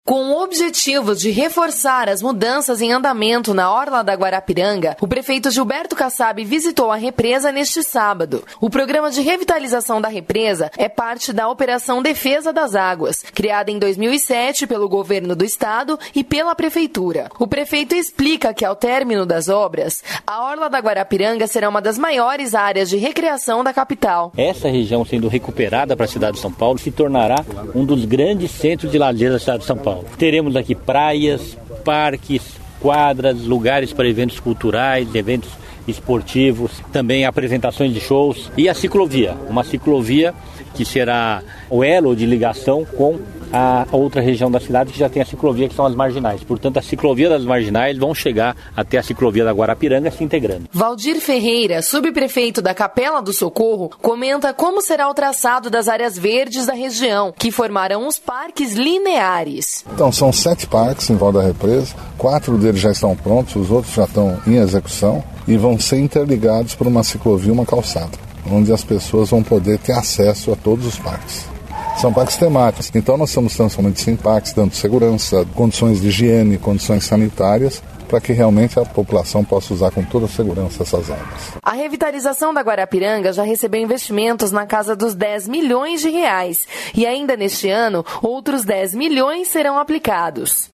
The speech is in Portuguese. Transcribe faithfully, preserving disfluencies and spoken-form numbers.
Com o objetivo de reforçar as mudanças em andamento na orla da Guarapiranga, o prefeito Gilberto Kassab visitou a represa neste sábado. O programa de revitalização da represa é parte da Operação Defesa das Águas, criada em dois mil e sete pelo governo do estado e pela prefeitura. O prefeito explica que, ao término das obras, a orla da Guarapiranga será uma das maiores áreas de recreação da capital. Essa região, sendo recuperada para a cidade de São Paulo, se tornará um dos grandes centros de lazer da cidade de São Paulo. Teremos aqui praias, parques, quadras, lugares para eventos culturais, eventos esportivos, também apresentações de shows e a ciclovia, uma ciclovia que será o elo de ligação com a outra região da cidade que já tem a ciclovia, que são as marginais. Portanto, a ciclovia das marginais vão chegar até a ciclovia da Guarapiranga se integrando. Valdir Ferreira, subprefeito da Capela do Socorro, comenta como será o traçado das áreas verdes da região, que formarão os parques lineares. Então, são sete parques em volta da represa, quatro deles já estão prontos, os outros já estão em execução e vão ser interligados por uma ciclovia e uma calçada, onde as pessoas vão poder ter acesso a todos os parques. São parques temáticos, então nós estamos transformando isso em parques, dando segurança, condições de higiene, condições sanitárias, para que realmente a população possa usar com toda a segurança essas áreas. A revitalização da Guarapiranga já recebeu investimentos na casa dos dez milhões de reais e ainda neste ano outros dez milhões serão aplicados.